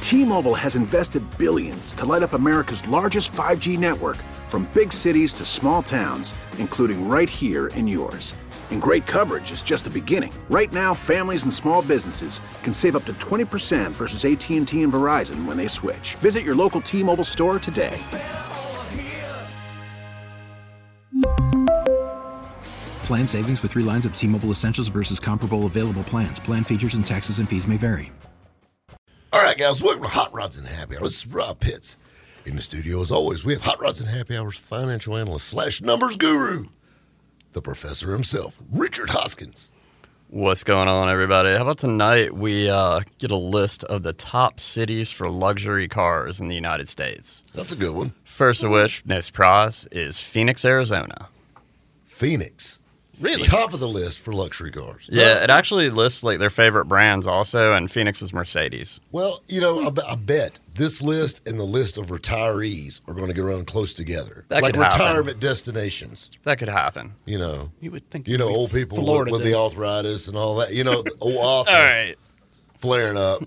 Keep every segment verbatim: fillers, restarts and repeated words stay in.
T-Mobile has invested billions to light up America's largest five G network, from big cities to small towns, including right here in yours. And great coverage is just the beginning. Right now, families and small businesses can save up to twenty percent versus A T and T and Verizon when they switch. Visit your local T-Mobile store today. Plan savings with three lines of T-Mobile Essentials versus comparable available plans. Plan features and taxes and fees may vary. All right, guys, welcome to Hot Rods and Happy Hour. This is Rob Pitts. In the studio, as always, we have Hot Rods and Happy Hour's financial analyst slash numbers guru, the professor himself, Richard Hoskins. What's going on, everybody? How about tonight we uh, get a list of the top cities for luxury cars in the United States? That's a good one. First of which, no surprise, is Phoenix, Arizona. Phoenix. Really? Top of the list for luxury cars. Yeah, Right? it actually lists like their favorite brands also, and Phoenix is Mercedes. Well, you know, I, be- I bet this list and the list of retirees are going to run close together. That like could happen. retirement destinations. That could happen. You know, You would think you it know, would be old people with, Florida with the then. arthritis and all that. You know, the old All arthritis right. flaring up.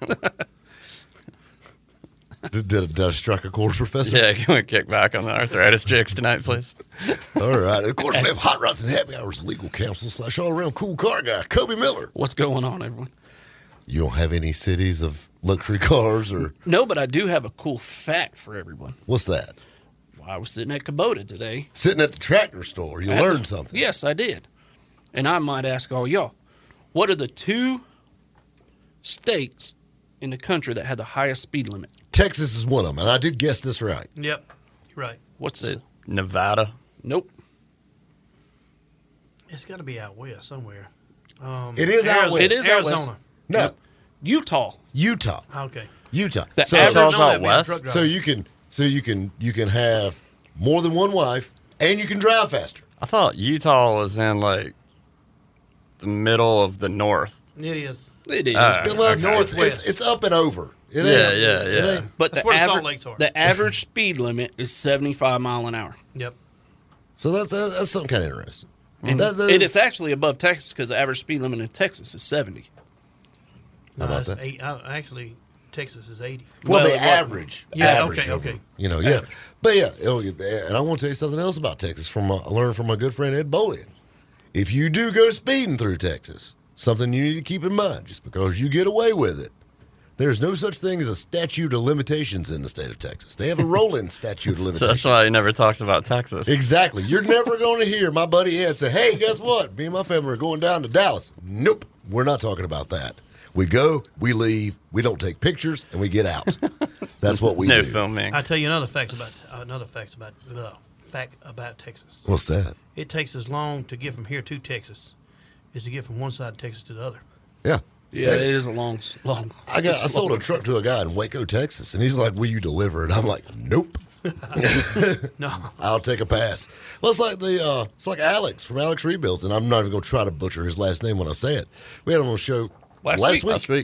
did, did, did I strike a chord, Professor? Yeah, can we kick back on the arthritis jokes tonight, please? All right. Of course, we have Hot Rods and Happy Hours legal counsel slash all-around cool car guy, Kobe Miller. What's going on, everyone? You don't have any cities of luxury cars or No, but I do have a cool fact for everyone. what's that? Well, I was sitting at Kubota today. Sitting at the tractor store, you At learned the- something. Yes, I did. And I might ask all y'all, what are the two states in the country that have the highest speed limit? Texas is one of them, and I did guess this right. Yep, you're right. What's the? Nevada. Nope. It's got to be out west somewhere. Um, It is out Arizona. west. It is out west. Arizona. No, Utah. Utah, Okay. Utah. The so, average- Utah's Know that out being a west? truck driver. so you can, so you can, you can have more than one wife, and you can drive faster. I thought Utah was in like the middle of the north. It is. It is. Uh, Yeah, well, it's, it's, Northwest. it's, it's up and over. It Yeah, ain't- yeah, it yeah. ain't- but That's the, where the aver- Salt Lakes are. the average speed limit is seventy-five mile an hour. Yep. So that's that's something kind of interesting. And That- that- it is actually above Texas because the average speed limit in Texas is seventy. How about it's that? Eight, uh, actually, Texas is eighty. Well, Well, the it average. Yeah, average okay, over- okay. You know, yeah. But yeah, oh, and I want to tell you something else about Texas. From my, I learned from my good friend Ed Bolian. If you do go speeding through Texas, something you need to keep in mind, just because you get away with it, there's no such thing as a statute of limitations in the state of Texas. They have a rolling statute of So limitations. that's why he never talks about Texas. Exactly. You're never going to hear my buddy Ed say, hey, guess what? Me and my family are going down to Dallas. Nope. We're not talking about that. We go, we leave, we don't take pictures, and we get out. That's what we no do. filming. I tell you another fact about uh, another fact about uh, fact about Texas. What's that? It takes as long to get from here to Texas as to get from one side of Texas to the other. Yeah. Yeah, it is a long, long. I got. I it's sold a long. truck to a guy in Waco, Texas, and he's like, "Will you deliver it?" I'm like, "Nope, No. I'll take a pass." Well, it's like the uh, it's like Alex from Alex Rebuilds, and I'm not even going to try to butcher his last name when I say it. We had him on the show Last last week. week. Last week.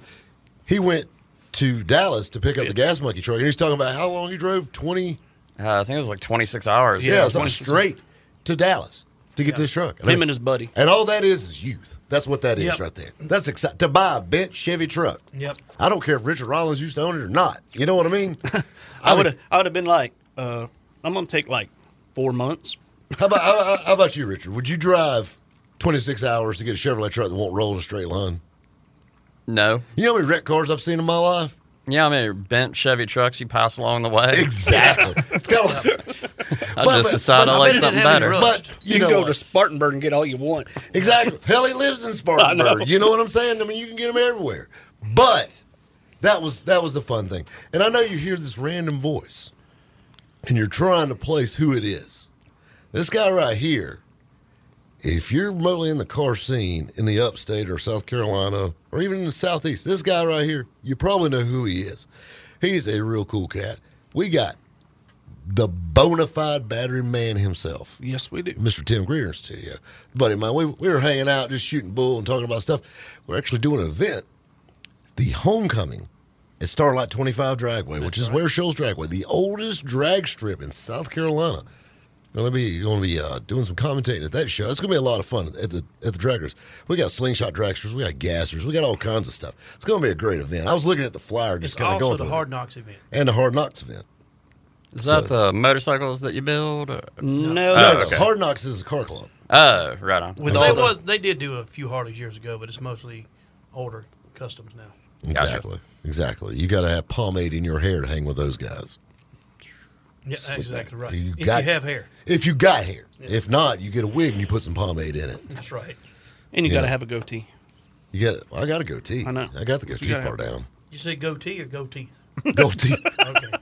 He went to Dallas to pick up the gas monkey truck, and he's talking about how long he drove twenty. Uh, I think it was like twenty-six hours. Yeah, Yeah, something twenty-six straight to Dallas to get this truck. Him and his buddy. and all that is is youth. That's what that is Yep. right there. That's exciting to buy a bent Chevy truck. Yep. I don't care if Richard Rollins used to own it or not. You know what I mean? I would have. I would have been like, uh, I'm gonna take like four months. How about how, how about you, Richard? Would you drive twenty-six hours to get a Chevrolet truck that won't roll in a straight line? No. You know how many wrecked cars I've seen in my life? Yeah, I mean, bent Chevy trucks you pass along the way. Exactly. It's kind of I but- just but- decided but I I like bet it something didn't have any better. rust. but you, You, know can go what? to Spartanburg and get all you want. Exactly. Hell, he lives in Spartanburg. You know what I'm saying? I mean, you can get them everywhere. But that was that was the fun thing. And I know you hear this random voice, and you're trying to place who it is. This guy right here, if you're remotely in the car scene in the upstate or South Carolina or even in the southeast, this guy right here, you probably know who he is. He's a real cool cat. We got the bona fide battery man himself. Yes, we do. Mister Tim Greer in studio. Buddy of mine, we, we were hanging out, just shooting bull and talking about stuff. We're actually doing an event, the Homecoming at Starlight twenty-five Dragway, which is where Shoals Dragway, the oldest drag strip in South Carolina. Going to be going to be uh, doing some commentating at that show. It's going to be a lot of fun at the at the Dragsters. We got slingshot dragsters, we got gassers, we got all kinds of stuff. It's going to be a great event. I was looking at the flyer, just It's kind of going. also the through Hard it. Knocks event. And the Hard Knocks event. Is So- that the motorcycles that you build? or- No, No, that's- no, Hard Knocks is a car club. Oh, right on. With So all it the- was, they did do a few Harleys years ago, but it's mostly older customs now. Gotcha. Exactly. Exactly. You got to have pomade in your hair to hang with those guys. Yeah, Slick exactly back. right. You if got- you have hair, If you got hair. If not, you get a wig and you put some pomade in it. that's right. and you Yeah. got to have a goatee. You got. I got a goatee. I know. I got the You goatee gotta part have- down. You say goatee or goat teeth? Goatee. Okay.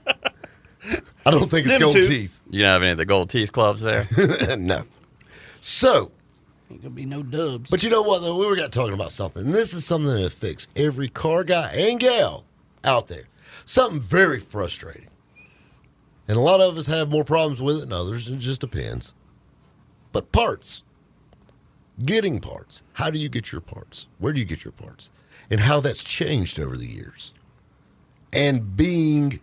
I don't think it's Them gold two. teeth. You don't have any of the gold teeth clubs there? No. So, Ain't gonna be no dubs. but you know what, though? We were got talking about something. And this is something that affects every car guy and gal out there. Something very frustrating. And a lot of us have more problems with it than others. It just depends. But parts. Getting parts. How do you get your parts? Where do you get your parts? And how that's changed over the years. And being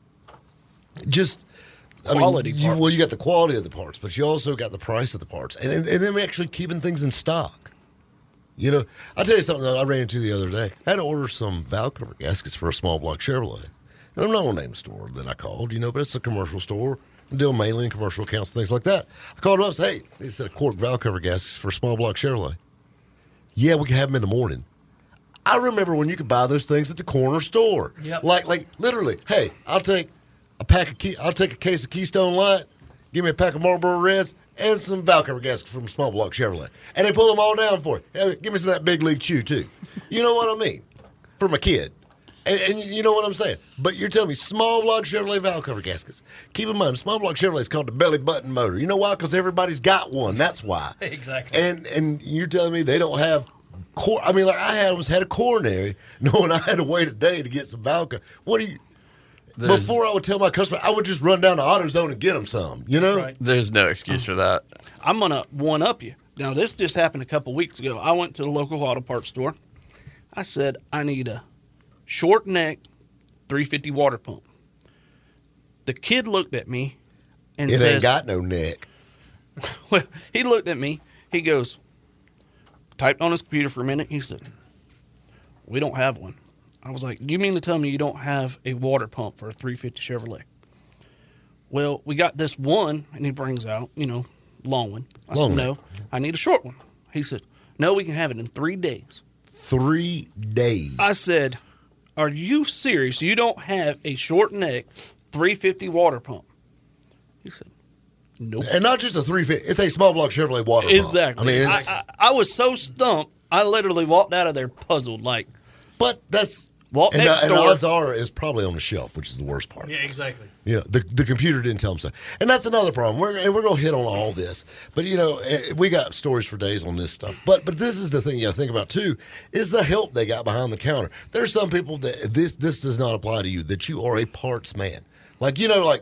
just... Quality I mean, you, parts. well, you got the quality of the parts, but you also got the price of the parts. And, and, and then actually keeping things in stock. You know, I'll tell you something that I ran into the other day. I had to order some valve cover gaskets for a small block Chevrolet. And I'm not going to name the store that I called, you know, but it's a commercial store. I deal mainly in commercial accounts and things like that. I called them up and said, hey, they said a quart valve cover gaskets for a small block Chevrolet. Yeah, we can have them in the morning. I remember when you could buy those things at the corner store. Yep. Like, like literally, hey, I'll take a pack of key, I'll take a case of Keystone Light, give me a pack of Marlboro Reds, and some valve cover gaskets from Small Block Chevrolet. And they pull them all down for you. Hey, give me some of that Big League Chew, too. You know what I mean? For my kid. And, and you know what I'm saying? But you're telling me Small Block Chevrolet valve cover gaskets. Keep in mind, Small Block Chevrolet is called the belly button motor. You know why? Because everybody's got one. That's why. Exactly. And and you're telling me they don't have cor- I mean, like I had, almost had a coronary knowing I had to wait a day to get some valve cover. What do you... There's, Before I would tell my customer, I would just run down to AutoZone and get them some, you know? Right. there's no excuse for that. I'm gonna one up you. Now this just happened a couple weeks ago. I went to the local auto parts store. I said I need a short neck three fifty water pump. The kid looked at me and It says, ain't got no neck. well, he looked at me. He goes, typed on his computer for a minute. He said, we don't have one. I was like, you mean to tell me you don't have a water pump for a three fifty Chevrolet? Well, we got this one, and he brings out, you know, long one. I Long said, neck. no, I need a short one. He said, no, we can have it in three days. Three days. I said, are you serious? You don't have a short neck three fifty water pump? He said, nope. And not just a three fifty. It's a Small Block Chevrolet water pump. Exactly. I mean, I, it's, I, I was so stumped, I literally walked out of there puzzled, like, but that's... Walk and, next the, and door. odds are it's probably on the shelf, which is the worst part. Yeah, exactly. You know, the, the computer didn't tell them so. And that's another problem. We're, and we're going to hit on all this. But, you know, eh, we got stories for days on this stuff. But but this is the thing you got to think about, too, is the help they got behind the counter. There's some people that this this does not apply to you, that you are a parts man. Like, you know, like,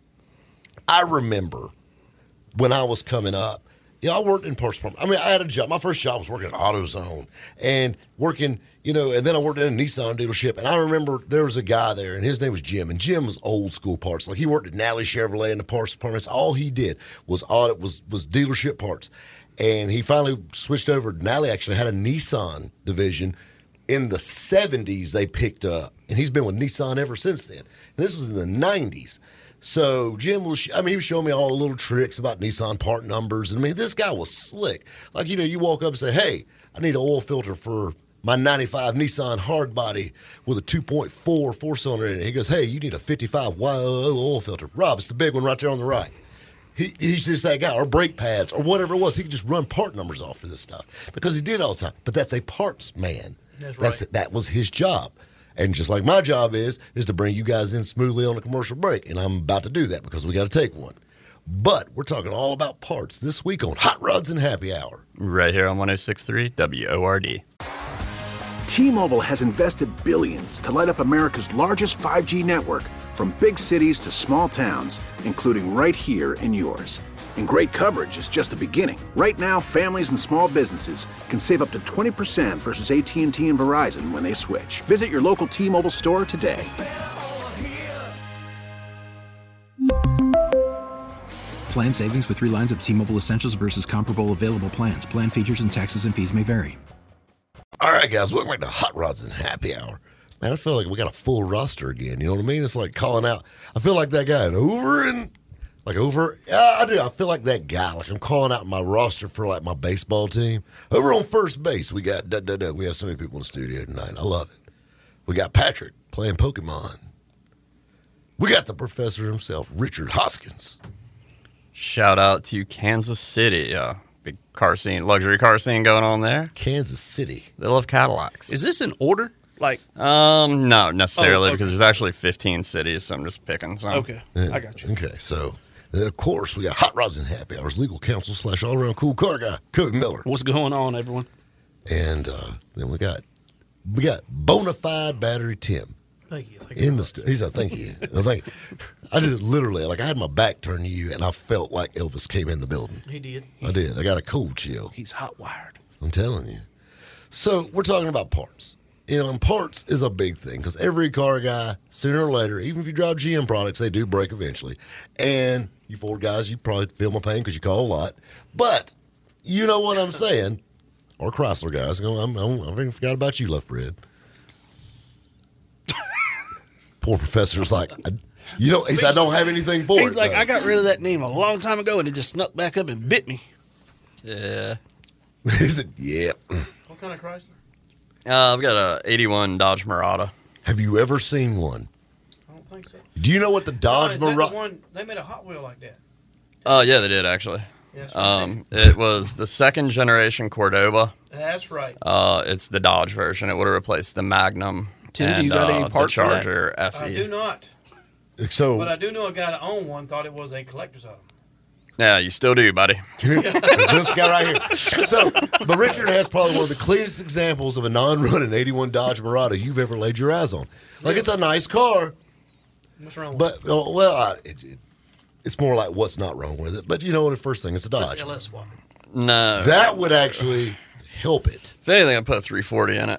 I remember when I was coming up, you know, I worked in parts department. I mean, I had a job. My first job was working at AutoZone and working, you know, and then I worked in a Nissan dealership. And I remember there was a guy there, and his name was Jim. And Jim was old school parts. Like, he worked at Nally Chevrolet in the parts department. That's all he did was audit, was was dealership parts. And he finally switched over. Nally actually had a Nissan division in the seventies they picked up. And he's been with Nissan ever since then. And this was in the nineties. So Jim was, I mean, he was showing me all the little tricks about Nissan part numbers. And I mean, this guy was slick. Like, you know, you walk up and say, hey, I need an oil filter for my ninety-five Nissan hardbody with a two point four four-cylinder in it. He goes, hey, you need a fifty-five Y O O oil filter. Rob, it's the big one right there on the right. He, he's just that guy, or brake pads, or whatever it was. He could just run part numbers off for this stuff because he did it all the time. But that's a parts man. That's That's right. That was his job. And just like my job is, is to bring you guys in smoothly on a commercial break. And I'm about to do that because we got to take one. But we're talking all about parts this week on Hot Rods and Happy Hour. Right here on one oh six point three W O R D. T-Mobile has invested billions to light up America's largest five G network, from big cities to small towns, including right here in yours. And great coverage is just the beginning. Right now, families and small businesses can save up to twenty percent versus A T and T and Verizon when they switch. Visit your local T-Mobile store today. Plan savings with three lines of T-Mobile Essentials versus comparable available plans. Plan features and taxes and fees may vary. All right, guys, welcome back to Hot Rods and Happy Hour. Man, I feel like we got a full roster again. You know what I mean? It's like calling out. I feel like that guy over and like over. Yeah, I do. I feel like that guy. Like I'm calling out my roster for like my baseball team. Over on first base, we got. Da, da, da. We have so many people in the studio tonight. I love it. We got Patrick playing Pokemon. We got the professor himself, Richard Hoskins. Shout out to Kansas City. Uh, big car scene, luxury car scene going on there. Kansas City. They love Cadillacs. Is this in order? Like, Um, no, necessarily, Oh, okay. because there's actually fifteen cities, so I'm just picking some. okay, Yeah. I got you. Okay, so then of course we got Hot Rods and Happy Hours legal counsel slash all around cool car guy, Cody Miller. What's going on, everyone? And uh, then we got we got Bonafide Battery Tim Thank you. Thank you. in the studio. He's like, thank you. I think I just literally like I had my back turned to you, and I felt like Elvis came in the building. He did. I did. I got a cold chill. He's hot wired. I'm telling you. So we're talking about parts. You know, and parts is a big thing because every car guy, sooner or later, even if you drive G M products, they do break eventually. And you Ford guys, you probably feel my pain because you call a lot. But you know what I'm saying. Or Chrysler guys. You know, I'm, I'm, I even forgot about you, Left Bread. Poor professor's like, I, you know, he said, I don't have anything for it. He's like, though. I got rid of that name a long time ago, and it just snuck back up and bit me. Yeah. He said, yeah. What kind of Chrysler? Uh, I've got a eighty-one Dodge Murata. Have you ever seen one? I don't think so. Do you know what the Dodge oh, is that the Murata? one, they made a Hot Wheel like that. Oh, yeah, they did, actually. Yes, Um, it was the second generation Cordoba. that's right. Uh, it's the Dodge version. It would have replaced the Magnum Tim, do and you got uh, any parts the for that? Charger S E. I do not, So but I do know a guy that owned one. Thought it was a collector's item. Yeah, you still do, buddy. this guy right here. So, but Richard has probably one of the cleanest examples of a non-running eighty-one Dodge Murata you've ever laid your eyes on. Like, it's a nice car, What's wrong with but, oh, well, I, it, it, it's more like what's not wrong with it. But you know what? The first thing, it's a it? Dodge. It's L S swap. No. That would actually help it. If anything, I'd put a three forty in it.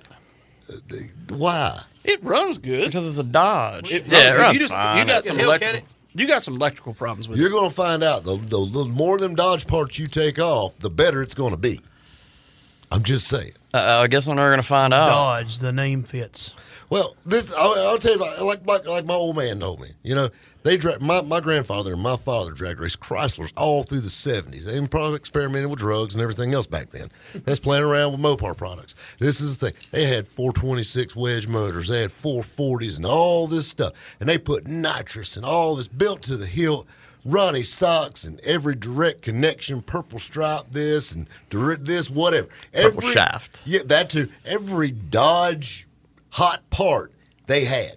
Why? It runs good. Because it's a Dodge. It yeah, runs it good. runs You just fine. you got some Hellcat electrical. it? You got some electrical problems with You're it. going to find out. The, the, the more them Dodge parts you take off, the better it's going to be. I'm just saying. Uh, I guess we're never going to find out. Dodge, the name fits. Well, this I'll, I'll tell you about like, like like my old man told me. You know, they dra- my my grandfather and my father drag raced Chryslers all through the seventies. They even probably experimented with drugs and everything else back then. That's playing around with Mopar products. This is the thing. They had four twenty-six wedge motors. They had four forties and all this stuff. And they put nitrous and all this built to the hilt. Ronnie socks and every direct connection, purple stripe this and direct this, whatever. Purple Every, shaft. Yeah, that too. Every Dodge hot part they had.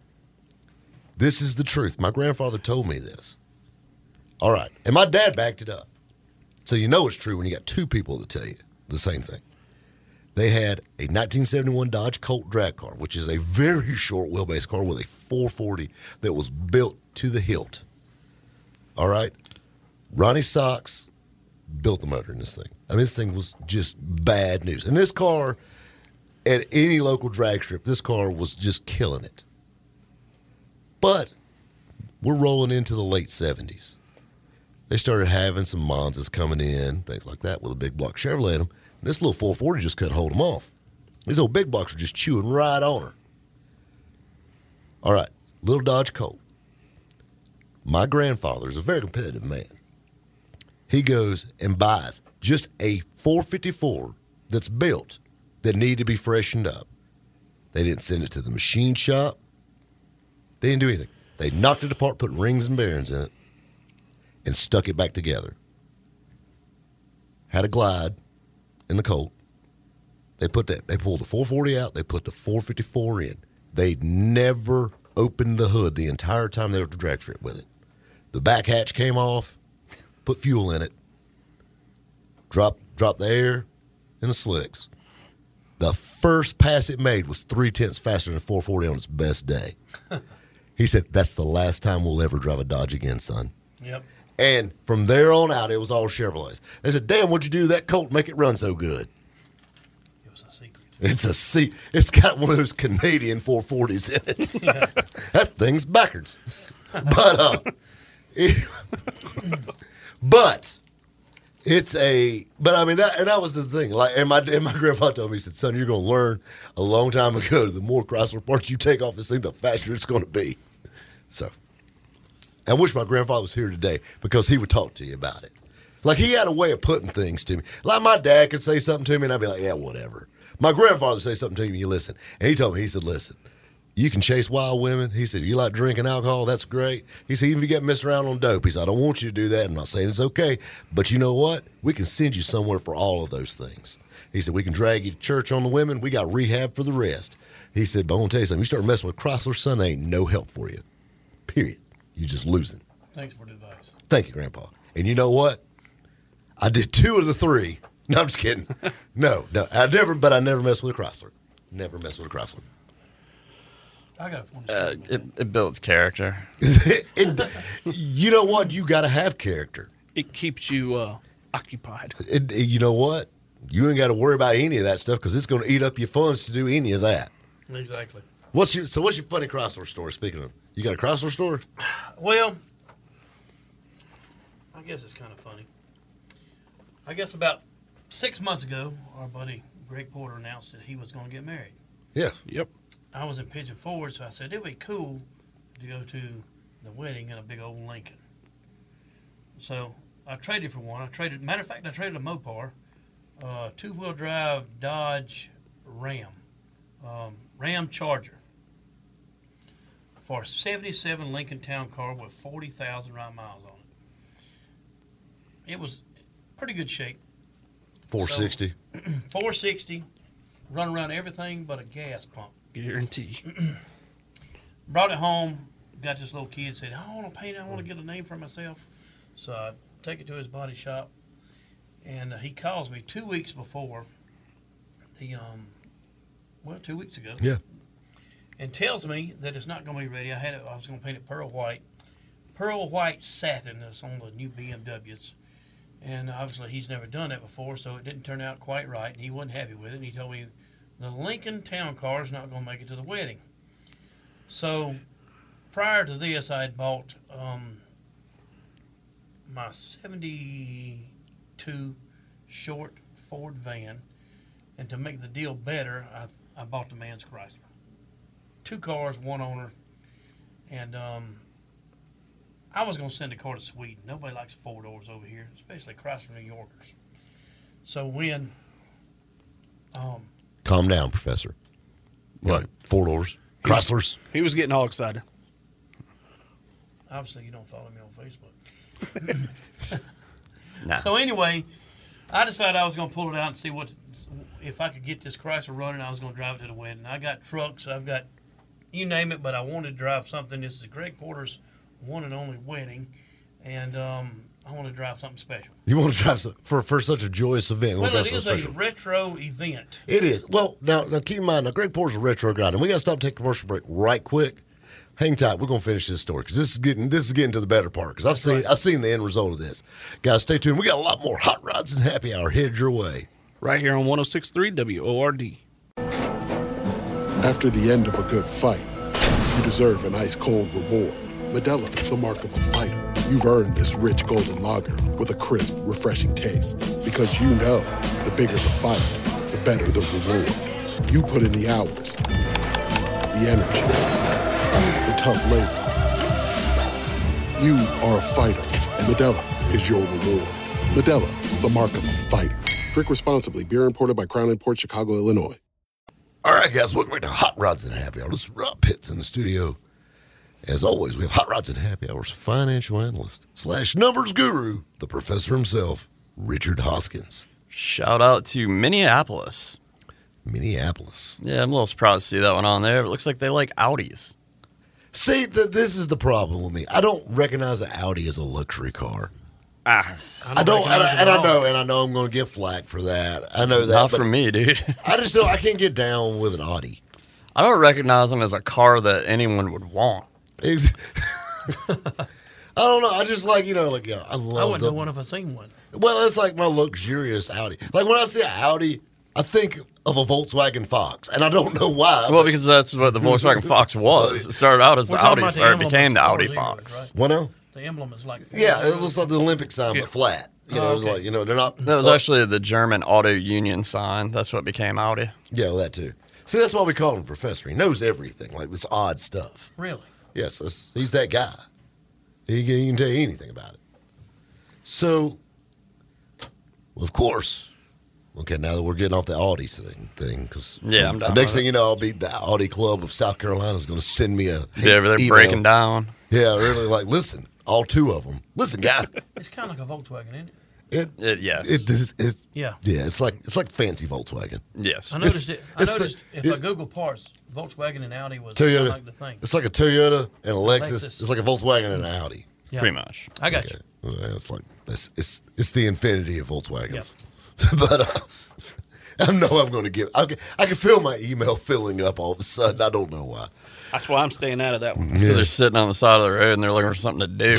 This is the truth. My grandfather told me this. All right. And my dad backed it up. So you know it's true when you got two people that tell you the same thing. They had a nineteen seventy-one Dodge Colt drag car, which is a very short wheelbase car with a four forty that was built to the hilt. All right? Ronnie Socks built the motor in this thing. I mean, this thing was just bad news. And this car, at any local drag strip, this car was just killing it. But we're rolling into the late seventies. They started having some Monzas coming in, things like that, with a big block Chevrolet in them. And this little four forty just couldn't hold them off. These old big blocks were just chewing right on her. All right, little Dodge Colt. My grandfather is a very competitive man. He goes and buys just a four fifty-four that's built that needed to be freshened up. They didn't send it to the machine shop. They didn't do anything. They knocked it apart, put rings and bearings in it, and stuck it back together. Had a glide in the Colt. They put that. They pulled the four forty out. They put the four fifty-four in. They never opened the hood the entire time they were at the drag strip with it. The back hatch came off, put fuel in it, dropped, dropped the air in the slicks. The first pass it made was three-tenths faster than a four forty on its best day. He said, that's the last time we'll ever drive a Dodge again, son. Yep. And from there on out, it was all Chevrolets. They said, damn, what'd you do to that Colt to make it run so good? It was a secret. It's a C. It's got one of those Canadian four forties in it. That thing's backwards. But, uh, it, But it's a, but I mean, that, and that was the thing. Like, and my, and my grandpa told me, he said, son, you're going to learn a long time ago, the more Chrysler parts you take off this thing, the faster it's going to be. So, I wish my grandfather was here today because he would talk to you about it. Like, he had a way of putting things to me. Like, my dad could say something to me, and I'd be like, yeah, whatever. My grandfather would say something to me, and you listen. And he told me, he said, listen, you can chase wild women. He said, you like drinking alcohol? That's great. He said, even if you get messed around on dope, he said, I don't want you to do that. I'm not saying it's okay, but you know what? We can send you somewhere for all of those things. He said, we can drag you to church on the women. We got rehab for the rest. He said, but I'm going to tell you something. You start messing with Chrysler, son, they ain't no help for you. Period. You're just losing. Thanks for the advice. Thank you, Grandpa. And you know what? I did two of the three. No, I'm just kidding. No, no. I never, but I never messed with a Chrysler. Never messed with a Chrysler. I got one. Uh, it, it builds character. it, you know what? You got to have character. It keeps you uh, occupied. It, you know what? You ain't got to worry about any of that stuff because it's going to eat up your funds to do any of that. Exactly. What's your so? What's your funny Chrysler story? Speaking of, you got a Chrysler story? Well, I guess it's kind of funny. I guess about six months ago, our buddy Greg Porter announced that he was going to get married. Yeah. Yep. I was in Pigeon Forge, so I said it'd be cool to go to the wedding in a big old Lincoln. So I traded for one. I traded. Matter of fact, I traded a Mopar, uh, two-wheel drive Dodge Ram, um, Ram Charger, for a seventy-seven Lincoln Town Car with forty thousand ride miles on it. It was pretty good shape. four sixty. So, four sixty, run around everything but a gas pump. Guarantee. Brought it home, got this little kid, said, I want to paint it, I want to get a name for myself. So I take it to his body shop, and uh, he calls me two weeks before, the, um, well, two weeks ago. Yeah. And tells me that it's not going to be ready. I had it, I was going to paint it pearl white. Pearl white satin that's on the new B M Ws. And obviously he's never done that before, so it didn't turn out quite right, and he wasn't happy with it. And he told me the Lincoln Town Car is not going to make it to the wedding. So prior to this, I had bought um, my seventy-two short Ford van, and to make the deal better, I, I bought the man's Chrysler. Two cars, one owner, and um, I was going to send a car to Sweden. Nobody likes four doors over here, especially Chrysler New Yorkers. So when... Um, Calm down, Professor. What? Four doors? Chryslers? He was getting all excited. Obviously, you don't follow me on Facebook. Nah. So anyway, I decided I was going to pull it out and see what if I could get this Chrysler running. I was going to drive it to the wedding. I got trucks. I've got you name it, but I wanted to drive something. This is Greg Porter's one and only wedding, and um, I want to drive something special. You want to drive some, for for such a joyous event? Well, it is a special. retro event. It is. Well, now, now keep in mind, now Greg Porter's a retro guy, and we got to stop and take a commercial break right quick. Hang tight. We're gonna finish this story because this is getting this is getting to the better part because I've seen right. I've seen the end result of this. Guys, stay tuned. We got a lot more Hot Rods and Happy Hour headed your way right here on one oh six point three W O R D. After the end of a good fight, you deserve an ice-cold reward. Modelo, the mark of a fighter. You've earned this rich golden lager with a crisp, refreshing taste. Because you know, the bigger the fight, the better the reward. You put in the hours, the energy, the tough labor. You are a fighter, and Modelo is your reward. Modelo, the mark of a fighter. Drink responsibly. Beer imported by Crown Imports, Chicago, Illinois. All right, guys, welcome back to Hot Rods and Happy Hour. This is Rob Pitts in the studio. As always, we have Hot Rods and Happy Hour's financial analyst slash numbers guru, the professor himself, Richard Hoskins. Shout out to Minneapolis. Minneapolis. Yeah, I'm a little surprised to see that one on there. It looks like they like Audis. See, the, this is the problem with me. I don't recognize an Audi as a luxury car. Ah, I don't, I don't and, I, and I know, and I know I'm going to get flack for that. I know that. Not from me, dude. I just don't. I can't get down with an Audi. I don't recognize them as a car that anyone would want. I don't know. I just like, you know, like, yeah, I love I wouldn't the, know one if I seen one. Well, it's like my luxurious Audi. Like when I see an Audi, I think of a Volkswagen Fox, and I don't know why. Well, because that's what the Volkswagen Fox was. It started out as We're the talking Audi, about the or it emblem became of the Audi Star Wars, Fox. right? What now? The emblem is like Yeah, it looks like the Olympic sign, but flat. You know, Oh, it's okay. like, you know, they're not. That was uh, actually the German auto union sign. That's what became Audi. Yeah, well, that too. See, that's why we call him professor. He knows everything, like this odd stuff. Really? Yes, that's, he's that guy. He, he can tell you anything about it. So, well, of course. Okay, now that we're getting off the Audi thing, thing, because Yeah, I'm the done next with thing you know, I'll be the Audi Club of South Carolina is going to send me a They're over there email. breaking down. Yeah, really. Like, listen, all two of them. Listen, guy. It's kind of like a Volkswagen, isn't it? It, It, yes. it is. It's, Yeah. yeah. It's like it's like fancy Volkswagen. yes. I noticed It's- it. I it's the- noticed if it- I Google parts, Volkswagen and Audi was Toyota. like the thing. It's like a Toyota and a Lexus. Lexus. It's like a Volkswagen and an Audi. Yeah. Pretty much. I got you. Well, it's like it's it's, it's the infinity of Volkswagens. but uh, I know I'm going to get. I can, I can feel my email filling up all of a sudden. I don't know why. That's why I'm staying out of that one. So they're sitting on the side of the road and they're looking for something to do.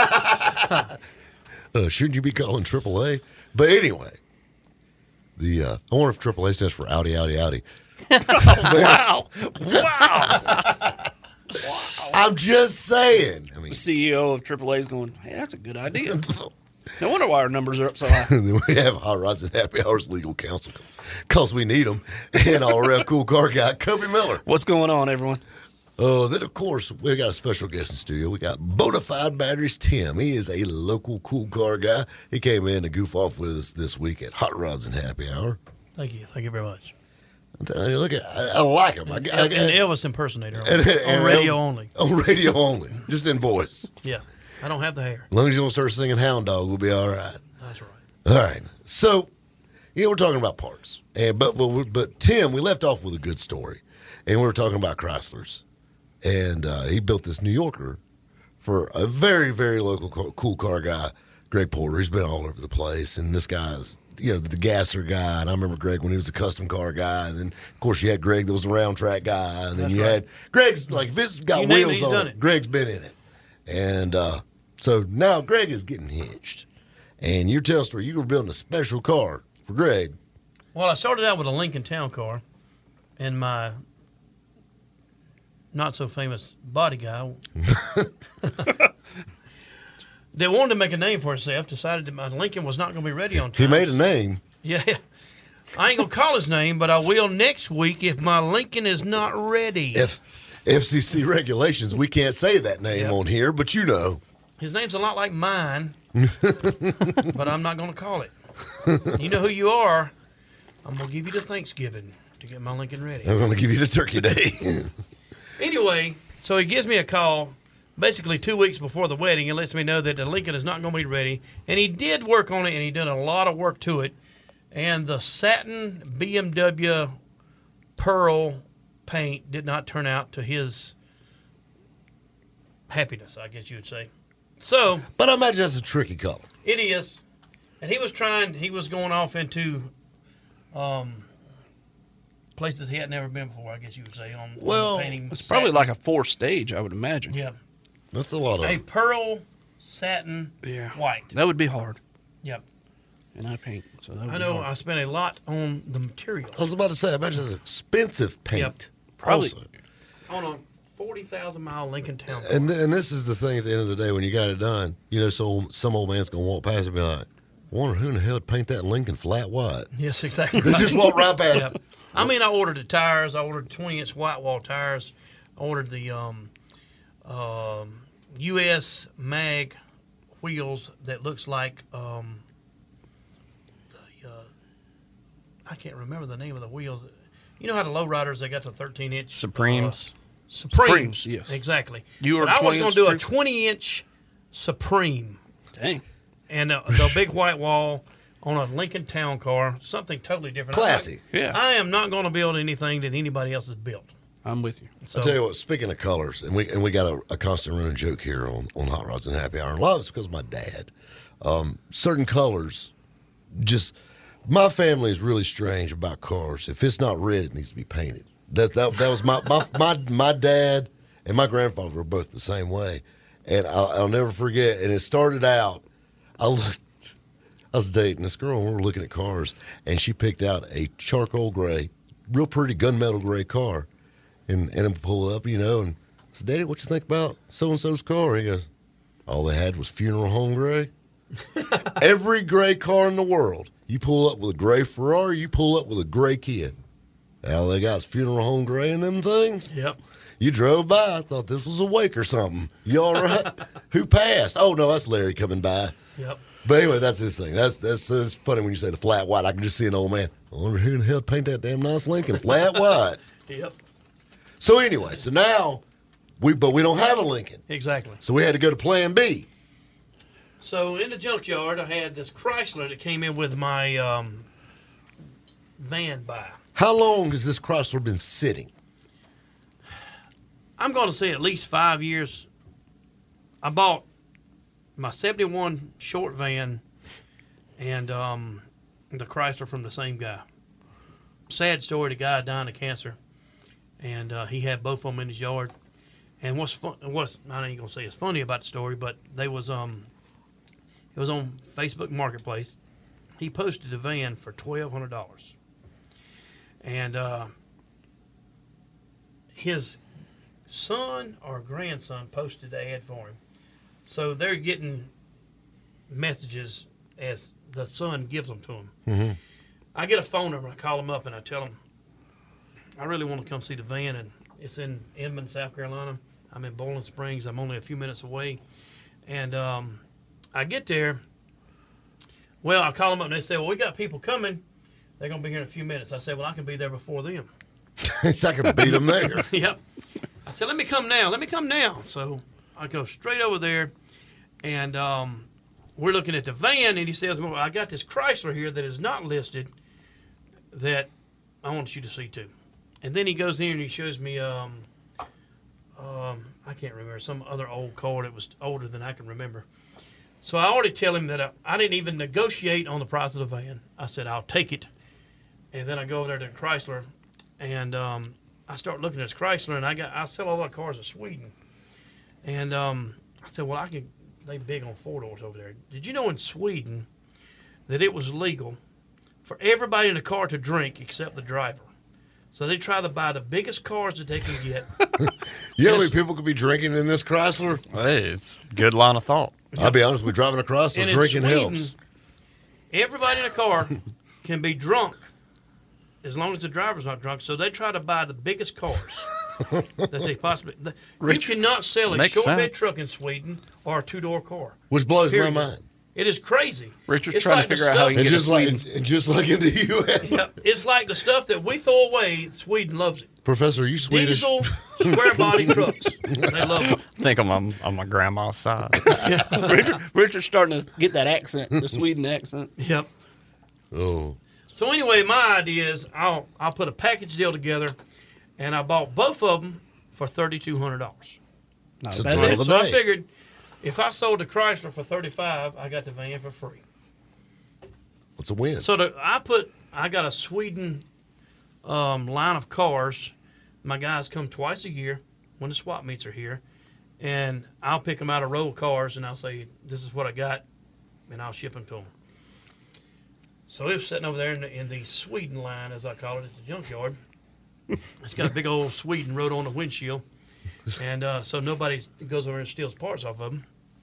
Uh, shouldn't you be calling triple A? But anyway, the uh, I wonder if triple A stands for Audi, Audi, Audi. Wow. Wow. I'm just saying. I mean, The C E O of triple A is going, hey, that's a good idea. No wonder why our numbers are up so high. then we have Hot Rods and Happy Hours legal counsel because we need them, and our real cool car guy, Kobe Miller. What's going on, everyone? Uh, then, of course, we got a special guest in studio. We got Bonafide Batteries Tim. He is a local cool car guy. He came in to goof off with us this week at Hot Rods and Happy Hour. Thank you. Thank you very much. I'm telling you, look at I, I like him. I, And, I, and Elvis impersonator on, and- and- on radio only. On radio only, just in voice. Yeah. I don't have the hair. As long as you don't start singing Hound Dog, we'll be all right. That's right. All right. So, you know, we're talking about parts, and but but, but Tim, we left off with a good story, and we were talking about Chryslers, and uh, he built this New Yorker for a very very local co- cool car guy, Greg Porter. He's been all over the place, and this guy's you know the gasser guy, and I remember Greg when he was a custom car guy, and then of course you had Greg that was the round track guy, and then That's you right. had Greg's like if it's got You name it, wheels he's on done it, it. Greg's been in it, and uh, so now Greg is getting hitched. And your tell story, you were building a special car for Greg. Well, I started out with a Lincoln Town Car, and my not so famous body guy that wanted to make a name for himself decided that my Lincoln was not going to be ready on time. He made a name. Yeah. I ain't going to call his name, but I will next week if my Lincoln is not ready. If F C C regulations, we can't say that name Yep. on here, but you know. His name's a lot like mine, but I'm not going to call it. You know who you are. I'm going to give you the Thanksgiving to get my Lincoln ready. I'm going to give you the turkey day. Anyway, so he gives me a call basically two weeks before the wedding and lets me know that the Lincoln is not going to be ready. And he did work on it, and he did a lot of work to it. And the satin B M W pearl paint did not turn out to his happiness, I guess you would say. So But I imagine that's a tricky color. it is. And he was trying, he was going off into um, places he had never been before, I guess you would say, on, Well, on painting. It's probably satin. like a four stage, I would imagine. Yeah. That's a lot of. A pearl satin Yeah. white. That would be hard. Yep. And I paint, so that would I be know hard. I spent a lot on the materials. I was about to say, I imagine it's expensive paint. Yep. Probably. Also. On a forty thousand mile Lincoln Town Car. And th- and this is the thing at the end of the day when you got it done, you know, so some old man's gonna walk past and be like, "Wonder who in the hell would paint that Lincoln flat white?" Yes, exactly. They just walk right past. Yep. it. I mean, I ordered the tires. I ordered twenty inch white wall tires. I ordered the um, um, U S mag wheels that looks like um, the, uh, I can't remember the name of the wheels. You know how the lowriders they got the thirteen inch Supremes. Uh, Supremes, Supremes, yes. exactly. You But ordered I was twenty going inch to do a Supremes? twenty inch Supreme Dang. and uh, the big white wall on a Lincoln Town Car, something totally different. Classy. I, Yeah. I am not going to build anything that anybody else has built. I'm with you. So, I tell you what, speaking of colors, and we and we got a, a constant running joke here on, on Hot Rods and Happy Hour. And a lot of it's because of my dad. Um, certain colors, just my family is really strange about cars. If it's not red, it needs to be painted. That that, that was my, my my my dad and my grandfather were both the same way, and I'll, I'll never forget. And it started out, I looked. I was dating this girl, and we were looking at cars, and she picked out a charcoal gray, real pretty gunmetal gray car. And and I pull it up, you know, and I said, "Daddy, what you think about so and so's car?" He goes, All they had was Funeral Home Gray. Every gray car in the world, you pull up with a gray Ferrari, you pull up with a gray Kia. All they got is Funeral Home Gray in them things. Yep. You drove by, I thought this was a wake or something. You all right? Who passed? Oh, no, that's Larry coming by. Yep. But anyway, that's his thing. That's that's it's funny when you say the flat white. I can just see an old man. I wonder who in the hell paint that damn nice Lincoln flat white. Yep. So anyway, so now we but we don't have a Lincoln. Exactly. So we had to go to Plan B. So in the junkyard, I had this Chrysler that came in with my um, van by. How long has this Chrysler been sitting? I'm going to say at least five years. I bought my seventy-one short van and um, the Chrysler from the same guy. Sad story, the guy died of cancer, and uh, he had both of them in his yard. And what's fun, what's I ain't gonna say it's funny about the story, but they was um, it was on Facebook Marketplace. He posted the van for twelve hundred dollars, and uh, his son or grandson posted the ad for him. So they're getting messages as the son gives them to him. Mm-hmm. I get a phone number, I call them up, and I tell them, I really want to come see the van, and it's in Inman, South Carolina. I'm in Bowling Springs. I'm only a few minutes away. And um, I get there. Well, I call them up, and they say, well, we got people coming. They're going to be here in a few minutes. I said, well, I can be there before them. So I can beat them there. Yep. I said, let me come now. Let me come now. So I go straight over there, and um, we're looking at the van, and he says, well, I got this Chrysler here that is not listed that I want you to see too. And then he goes in and he shows me, um, um, I can't remember, some other old car that was older than I can remember. So I already tell him that I, I didn't even negotiate on the price of the van. I said, I'll take it. And then I go over there to the Chrysler, and um, I start looking at this Chrysler, and I got I sell a lot of cars in Sweden. And um, I said, well, I can, they big on four doors over there. Did you know in Sweden that it was legal for everybody in the car to drink except the driver? So they try to buy the biggest cars that they can get. You know how many people could be drinking in this Chrysler? Hey, it's a good line of thought. I'll be honest, we're driving a Chrysler, And drinking in Sweden, helps. everybody in the car can be drunk as long as the driver's not drunk. So they try to buy the biggest cars that they possibly. The, you cannot sell a makes short bed sense. truck in Sweden or a two door car. Which blows Period. my mind. It is crazy. Richard's It's trying like to the figure out how stuff- he can And get just to like, Sweden. and just like in the U S Yeah, it's like the stuff that we throw away. Sweden loves it. Professor, are you Swedish? Diesel square body trucks. They love it. I think I'm on, on my grandma's side. Richard, Richard's starting to get that accent, the Sweden accent. Yep. Oh. So anyway, my idea is I'll I'll put a package deal together, and I bought both of them for thirty two hundred dollars. Not It's a a bad deal. deal. the So I night. figured if I sold the Chrysler for thirty five, I got the van for free. It's a win. So the, I put I got a Sweden um, line of cars. My guys come twice a year when the swap meets are here, and I'll pick them out a row of cars, and I'll say, this is what I got, and I'll ship them to them. So it was sitting over there in the, in the Sweden line, as I call it, at the junkyard. It's got a big old Sweden wrote on the windshield, and uh, so nobody goes over and steals parts off of them.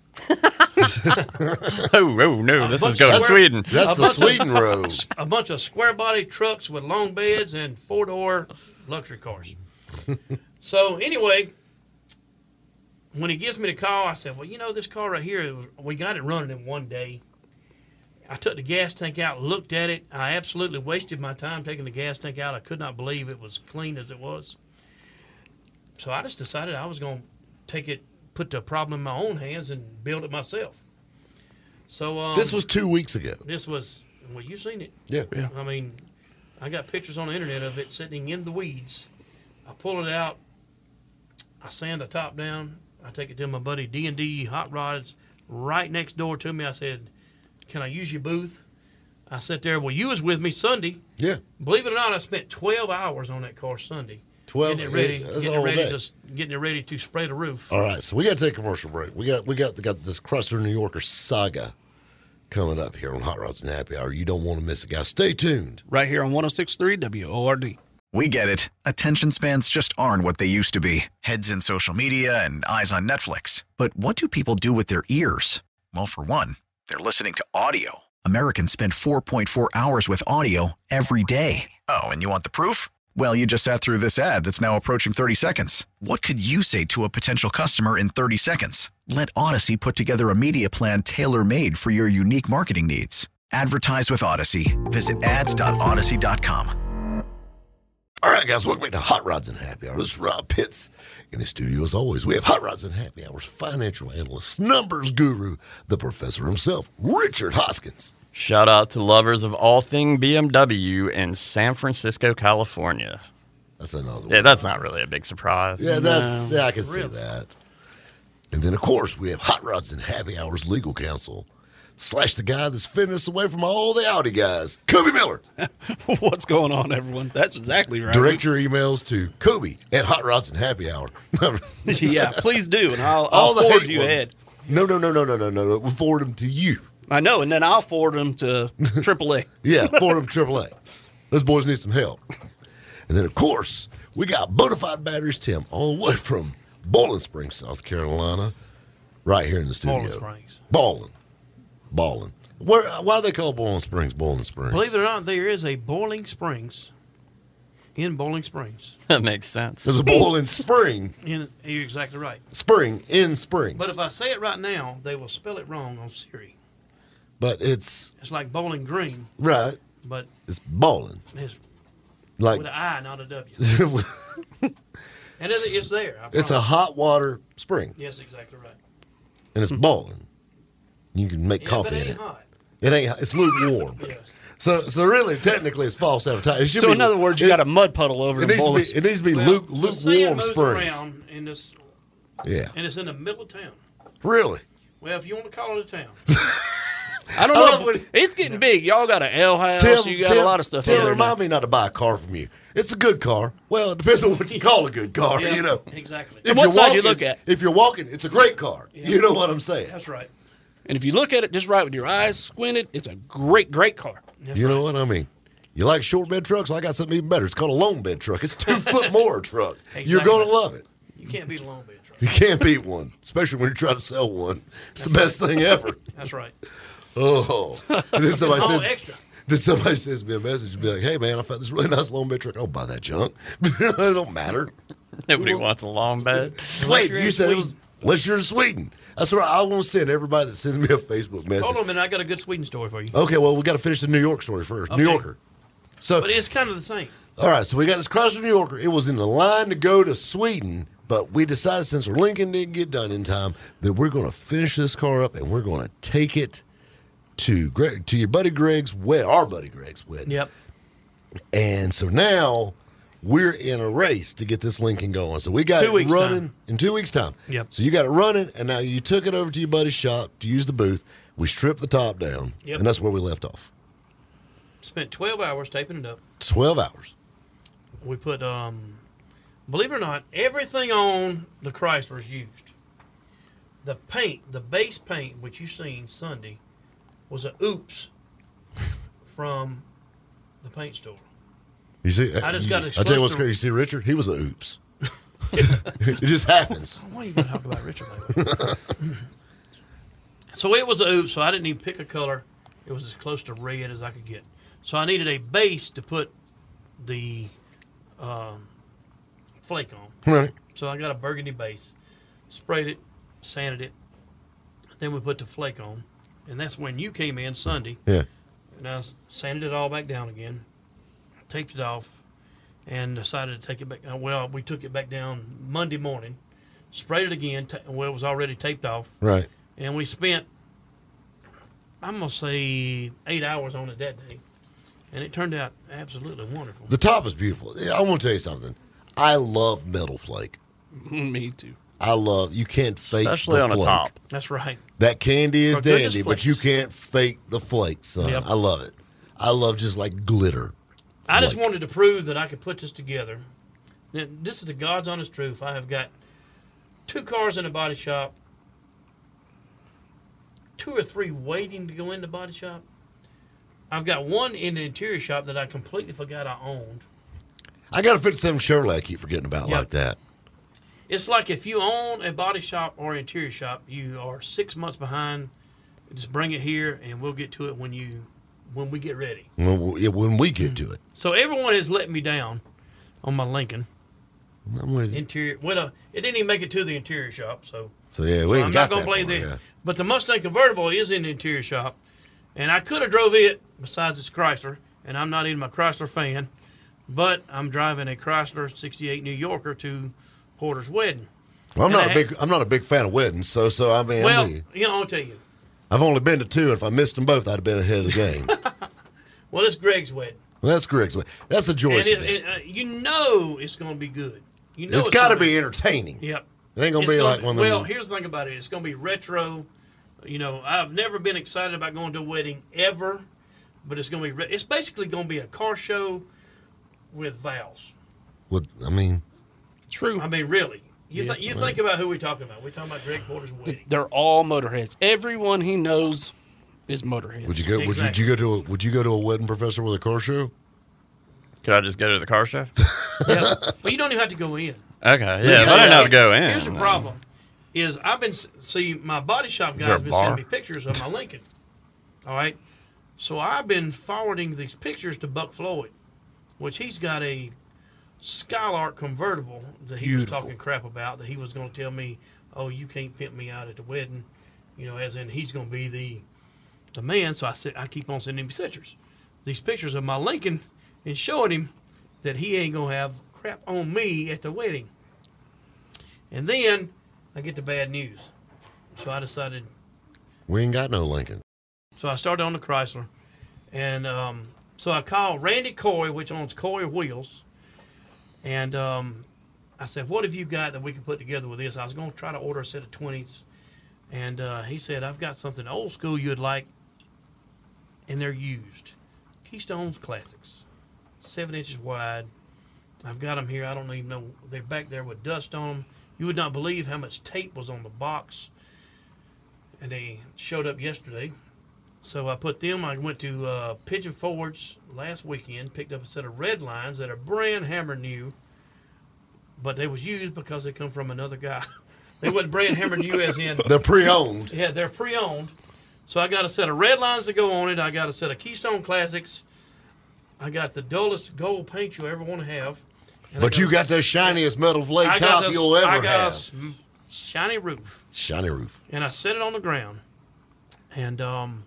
oh, oh, no, this is bunch going of to square- Sweden. That's a the bunch of- Sweden road. A bunch of square body trucks with long beds and four door luxury cars. So anyway, when he gives me the call, I said, well, you know, this car right here, it was, we got it running in one day. I took the gas tank out, looked at it. I absolutely wasted my time taking the gas tank out. I could not believe it was clean as it was. So I just decided I was going to take it, put the problem in my own hands and build it myself. So um, This was two weeks ago. this was, well, you've seen it. Yeah. Yeah. I mean, I got pictures on the internet of it sitting in the weeds. I pull it out. I sand the top down. I take it to my buddy D and D Hot Rods right next door to me. I said, can I use your booth? I sat there. Well, you was with me Sunday. Yeah. Believe it or not, I spent twelve hours on that car Sunday. twelve. Getting it ready, yeah, that's getting it all ready day. to s- getting it ready to spray the roof. All right, so we got to take a commercial break. We got we got got this Chrysler New Yorker saga coming up here on Hot Rods and Happy Hour. You don't want to miss it, guys. Stay tuned. Right here on one oh six point three W O R D. We get it. Attention spans just aren't what they used to be. Heads in social media and eyes on Netflix. But what do people do with their ears? Well, for one, they're listening to audio. Americans spend four point four hours with audio every day. Oh, and you want the proof? Well, you just sat through this ad that's now approaching thirty seconds. What could you say to a potential customer in thirty seconds? Let Odyssey put together a media plan tailor-made for your unique marketing needs. Advertise with Odyssey. Visit ads dot odyssey dot com. All right, guys, welcome back to Hot Rods and Happy Hour. This is Rob Pitts in the studio as always. We have Hot Rods and Happy Hour's financial analyst, numbers guru, the professor himself, Richard Hoskins. Shout out to lovers of all thing B M W in San Francisco, California. That's another one. Yeah, that's not really a big surprise. Yeah, that's No. yeah, I can see Really? that. And then, of course, we have Hot Rods and Happy Hour's legal counsel, slash the guy that's fending us away from all the Audi guys, Kobe Miller. What's going on, everyone? That's exactly right. Direct your emails to Kobe at Hot Rods and Happy Hour. Yeah, please do, and I'll, all I'll the forward hate you ones. ahead. No, no, no, no, no, no, no, no. We'll forward them to you. I know, and then I'll forward them to triple A. Yeah, forward them to triple A. Those boys need some help. And then, of course, we got Bonafide Batteries Tim all the way from Bowling Springs, South Carolina, right here in the studio. Bowling Springs. Bowling. Bowling. Where, why do they call Bowling Springs Bowling Springs? Believe it or not, there is a Bowling Springs in Bowling Springs. That makes sense. There's a Bowling Spring. In, you're exactly right. Spring in Springs. But if I say it right now, they will spell it wrong on Siri. But it's, It's like Bowling Green, right, but it's bowling. it's Like, with an I, not a W. it's And it's, it's there. I a promise. hot water spring, Yes, exactly right. and it's bowling. You can make Yeah, coffee but it in ain't it. hot. It ain't hot. It's lukewarm. Yes. So, so really, technically, it's false advertising. It should So, be- in other words, you it, got a mud puddle over It the needs to bowling. be. It needs to be Well, luke, the sand lukewarm moves springs. around in this, Yeah, and it's in the middle of town. really. Well, if you want to call it a town, I don't I love know. when- It's getting big. Y'all got an L house. Tim, you got Tim, a lot of stuff. Tim, over there remind me not to buy a car from you. It's a good car. Well, it depends on what you call a good car. Yeah, You know, exactly. If what you're side you walking- look at. If you're walking, it's a great car. Yeah. You know what I'm saying? That's right. And if you look at it just right with your eyes squinted, it's a great, great car. That's You right. know what I mean? You like short bed trucks? Well, I got something even better. It's called a long bed truck. It's two foot more truck. You're Exactly. going to love it. You can't beat a long bed truck. You can't beat one, especially when you're trying to sell one. It's the best thing ever. That's right. Oh, and then somebody All says, extra. then somebody sends me a message and be like, "Hey man, I found this really nice long bed truck. Don't buy that junk. It don't matter." Nobody wants a long bed. Wait, you're you in said it was Sweden. unless you're in Sweden. That's what I want to send everybody that sends me a Facebook message. Hold on a minute. I got a good Sweden story for you. Okay, well we got to finish the New York story first. New Okay. Yorker. So But it's kind of the same. all right, so we got this Chrysler New Yorker. It was in the line to go to Sweden, but we decided since Lincoln didn't get done in time that we're going to finish this car up and we're going to take it to Greg, to your buddy Greg's wedding, our buddy Greg's wedding. Yep. And so now we're in a race to get this Lincoln going. So we got Two it weeks' running time. in two weeks' time. Yep. So you got it running, and now you took it over to your buddy's shop to use the booth. We stripped the top down, Yep. and that's where we left off. Spent twelve hours taping it up. twelve hours. We put, um, believe it or not, everything on the Chrysler is used. The paint, the base paint, which you seen Sunday, was a oops from the paint store. You see, I just you, got I tell you what's exposed to- crazy. You see, Richard, he was a oops. It just happens. Why are you going to talk about Richard like that? So it was a oops, so I didn't even pick a color. It was as close to red as I could get. So I needed a base to put the um, flake on. Right. So I got a burgundy base, sprayed it, sanded it. Then we put the flake on, and that's when you came in Sunday. Yeah. And I sanded it all back down again, taped it off, and decided to take it back. uh, Well, we took it back down Monday morning, sprayed it again. Ta- well, it was already taped off, Right. and we spent, I'm gonna say, eight hours on it that day, and it turned out absolutely wonderful. The top is beautiful. I want to tell you something. I love metal flake. Me too. I love. You can't fake Especially the on a flake. top. That's right. That candy is For goodness dandy, but you flakes. can't fake the flake, son. Yep. I love it. I love just like glitter. I just flake. wanted to prove that I could put this together. Now, this is the God's honest truth. I have got two cars in a body shop, two or three waiting to go in the body shop. I've got one in the interior shop that I completely forgot I owned. I got a fifty-seven Chevrolet I keep forgetting about Yep. like that. It's like if you own a body shop or interior shop, you are six months behind. Just bring it here, and we'll get to it when you when we get ready. When we, when we get to it. So everyone has let me down on my Lincoln I'm with you. interior. Well, uh, it didn't even make it to the interior shop, so. So, yeah, So we ain't I'm got not that gonna blame far, the, yeah. but the Mustang convertible is in the interior shop, and I could have drove it. Besides, it's Chrysler, and I'm not even a Chrysler fan, but I'm driving a Chrysler sixty-eight New Yorker to Porter's wedding. Well, I'm And not I a big I'm not a big fan of weddings, so so I mean, I'm Well, with you. you know, I'll tell you. I've only been to two, and if I missed them both, I'd have been ahead of the game. Well, it's Greg's wedding, Well, that's correct. That's a and Joyce it, event. it, uh, you know it's going to be good. You know It's got to gonna be entertaining. Yep. It ain't gonna It's be gonna like one of them. Well, here's the thing about it. It's going to be retro. You know, I've never been excited about going to a wedding ever, but it's going to be. Re- it's basically going to be a car show with vows. Well, I mean, True. I mean, really. You Yeah, th- you right. think about who we're talking about. We're talking about Greg Porter's wedding. They're all motorheads. Everyone he knows is motorheads. would you go? Would, you, would Exactly. you go to? A, would you go to a wedding professor with a car show? Could I just go to the car show? Yeah. Well, you don't even have to go in. Okay, yeah, if I didn't have to go in. Here's the then- problem: is I've been s- see my body shop there guys a been bar? sending me pictures of my Lincoln. All right, so I've been forwarding these pictures to Buck Floyd, which he's got a Skylark convertible that he Beautiful. was talking crap about. That he was going to tell me, "Oh, you can't pimp me out at the wedding," you know, as in he's going to be the the man. So I said, I keep on sending him pictures, these pictures of my Lincoln, and showing him that he ain't gonna have crap on me at the wedding. And then I get the bad news. So I decided, We ain't got no Lincoln. so I started on the Chrysler. And um, so I called Randy Coy, which owns Coy Wheels. And um, I said, what have you got that we can put together with this? I was going to try to order a set of twenties. And uh, he said, I've got something old school you'd like. And they're used. Keystone's Classics. Seven inches wide. I've got them here. I don't even know. They're back there with dust on them. You would not believe how much tape was on the box. And they showed up yesterday. So I put them. I went to uh, Pigeon Forge last weekend, picked up a set of red lines that are brand hammer new, but they was used because they come from another guy. They wasn't brand hammer new as in, They're pre-owned. yeah, they're pre-owned. So I got a set of red lines to go on it. I got a set of Keystone Classics. I got the dullest gold paint you'll ever want to have. And I But you a- got the shiniest metal flake I got top this- you'll ever I got a have. s- shiny roof. Shiny roof. And I set it on the ground. And um,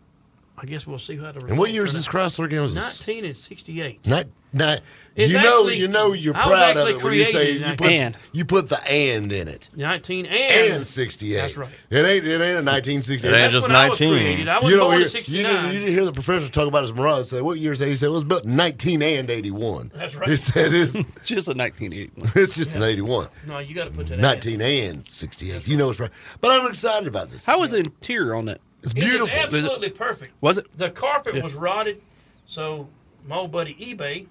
I guess we'll see how the And what results year is turn this out. Chrysler again? Was this- nineteen and sixty-eight. Not, not, It's you know, actually- you know, you're I was proud of actually it when you say created you in put, and. you put the and in it. nineteen and, And sixty-eight. That's right. It ain't, it ain't a nineteen sixty-eight. It ain't That's just when I was nineteen. created. I was You don't born hear, in you, sixty-nine. didn't, you didn't hear the professor talk about his Mirage. Say, what year is that? He said it was built in nineteen and eighty-one. That's right. He said it's, Just a nineteen eighty-one. it's just an eighty-one. No, you got to put that nineteen and sixty-eight. You know it's right. But I'm excited about this. How was the interior on that? It's in. It is beautiful. absolutely perfect. Was it? The carpet Yeah. was rotted, so my old buddy eBay,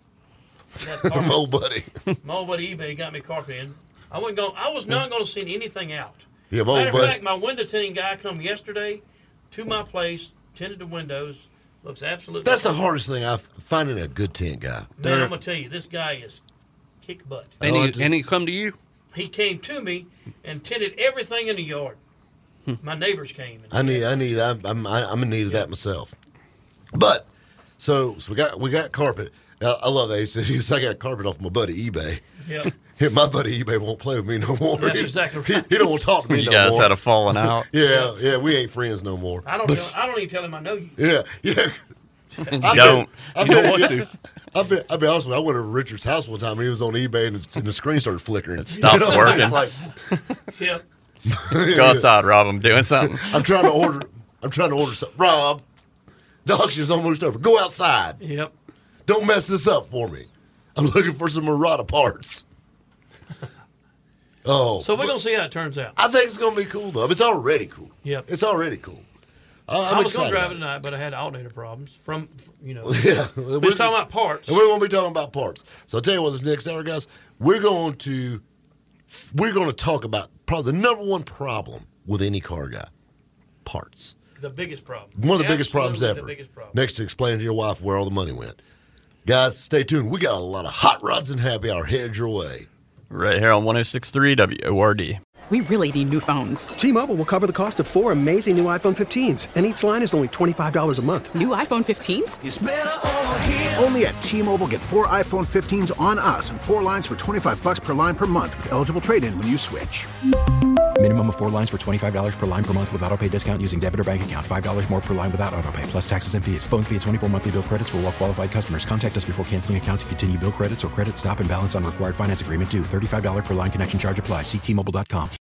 that carpet, Oh, buddy. my old buddy eBay got me carpet in. I wasn't going. I was not going to send anything out. Yeah, my Matter old of buddy. fact, my window tinting guy come yesterday to my place, tinted the windows. Looks absolutely. That's the perfect. hardest thing. I finding a good tent guy. Man, I'm gonna tell you, this guy is kick butt. And Oh, I he, do. and he come to you? He came to me and tinted everything in the yard. My neighbors came. And I need, I need, I'm, I'm, I'm in need of that myself. But so, so we got, we got carpet. I, I love that. He said, he said, I got carpet off my buddy eBay. Yeah. Yeah, my buddy eBay won't play with me no more. That's He- exactly he, right. he don't want to talk to me You no guys more. had a falling out. yeah, yeah, we ain't friends no more. I don't. But- Tell, I don't even tell him I know you. Yeah, yeah. You I've don't. Been, I've You don't been- want to. I've been, I'll be honest with you. I went to Richard's house one time and he was on eBay and, and the screen started flickering. It stopped You know, working. It's like, Yeah. Go outside, Rob. I'm doing something. I'm trying to order. I'm trying to order something. Rob, the auction's almost over. Go outside. Yep. Don't mess this up for me. I'm looking for some Murata parts. Oh, So we're but gonna see how it turns out. I think it's gonna be cool though. It's already cool. Yep. It's already cool. I- I'm I was gonna excited. drive it about tonight, but I had alternator problems from, you know. it. Yeah, We're we're just talking about parts. And we're going to be talking about parts. So I'll tell you what, this next hour, guys, we're going to we're going to talk about probably the number one problem with any car guy: parts. The biggest problem. One of the biggest problems Absolutely ever. The biggest problem. Next to explaining to your wife where all the money went. Guys, stay tuned. We got a lot of hot rods and happy hour headed your way. Right here on one oh six point three W O R D. We really need new phones. T-Mobile will cover the cost of four amazing new iPhone fifteens, and each line is only twenty-five dollars a month. New iPhone fifteens? It's better over here. Only at T-Mobile, get four iPhone fifteens on us and four lines for twenty-five bucks per line per month with eligible trade-in when you switch. Minimum of four lines for twenty-five dollars per line per month with autopay discount using debit or bank account. five dollars more per line without autopay, plus taxes and fees. Phone fee at twenty-four monthly bill credits for well-qualified customers. Contact us before canceling account to continue bill credits or credit stop and balance on required finance agreement due. thirty-five dollars per line connection charge applies. See T Mobile dot com.